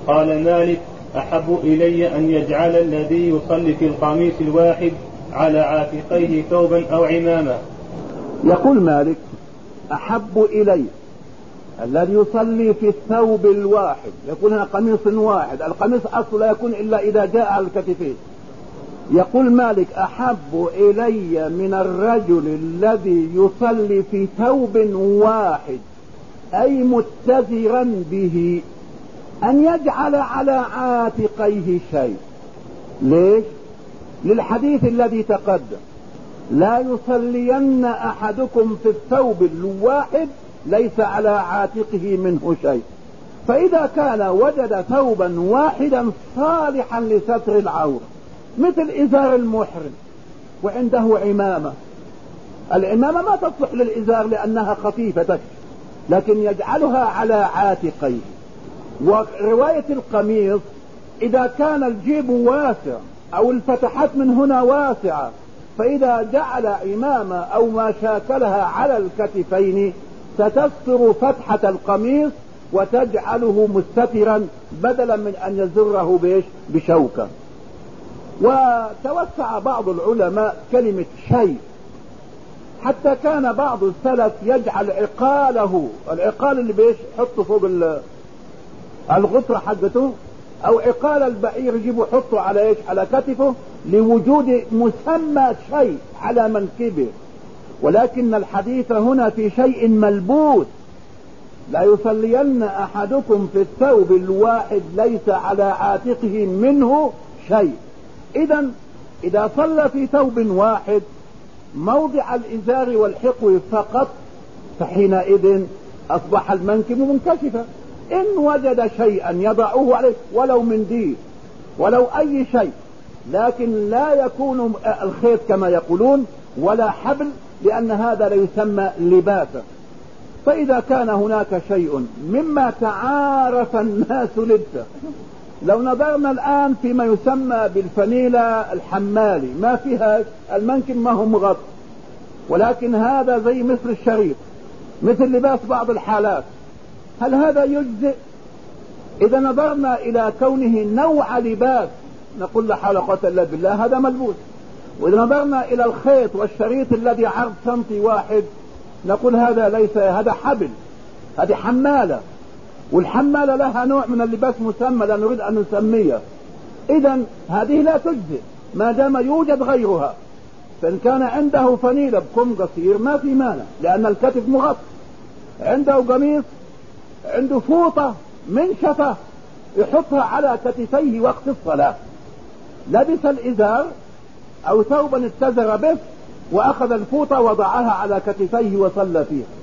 قال مالك: أحب إلي أن يجعل الذي يصلي في القميص الواحد على عاتقيه ثوبا أو عمامة. يقول مالك: أحب إلي الذي يصلي في الثوب الواحد، يكون هنا قميص واحد، القميص أصلا لا يكون إلا إذا جاء على الكتفين. يقول مالك: أحب إلي من الرجل الذي يصلي في ثوب واحد أي متزرا به أن يجعل على عاتقيه شيء. ليش؟ للحديث الذي تقدم: لا يصلين أحدكم في الثوب الواحد ليس على عاتقه منه شيء. فإذا كان وجد ثوبا واحدا صالحا لستر العورة مثل إزار المحرم وعنده عمامة، العمامة ما تصلح للإزار لأنها خفيفة تكفي، لكن يجعلها على عاتقيه. ورواية القميص إذا كان الجيب واسع أو الفتحات من هنا واسعة، فإذا جعل عمامة أو ما شاكلها على الكتفين ستستر فتحة القميص وتجعله مستترا بدلا من أن يزره بشوكة. وتوسع بعض العلماء كلمة شيء، حتى كان بعض السلف يجعل عقاله، العقال اللي حطه فوق الغطرة حقته، أو عقال البعير يجيبه حطه على على كتفه لوجود مسمى شيء على منكبه. ولكن الحديث هنا في شيء ملبوس: لا يصلين أحدكم في الثوب الواحد ليس على عاتقه منه شيء. إذا صلى في ثوب واحد موضع الإزار والحقو فقط فحينئذ أصبح المنكب منكشفا. إن وجد شيئا يضعه عليه ولو منديل ولو أي شيء، لكن لا يكون الخيط كما يقولون ولا حبل، لأن هذا لا يسمى لباسا. فإذا كان هناك شيء مما تعارف الناس لبسه، لو نظرنا الآن فيما يسمى بالفنيلة الحمالي ما فيها المنكب ما هو مغطى، ولكن هذا زي مثل الشريط، مثل لباس بعض الحالات، هل هذا يجزئ؟ إذا نظرنا إلى كونه نوع لباس نقول لا حول ولا قوة إلا بالله هذا ملبوس. وإذا نظرنا إلى الخيط والشريط الذي عرض سنتي واحد نقول هذا ليس، هذا حبل، هذه حمالة، والحمالة لها نوع من اللباس مسمى لا نريد أن نسميه. إذا هذه لا تجزئ ما دام يوجد غيرها. فإن كان عنده فنيلة بكم قصير ما في مانع لأن الكتف مغطى، عنده قميص، عنده فوطة منشفة يحطها على كتفيه وقت الصلاة، لبس الإزار أو ثوبا اتزر به وأخذ الفوطة وضعها على كتفيه وصلى فيها.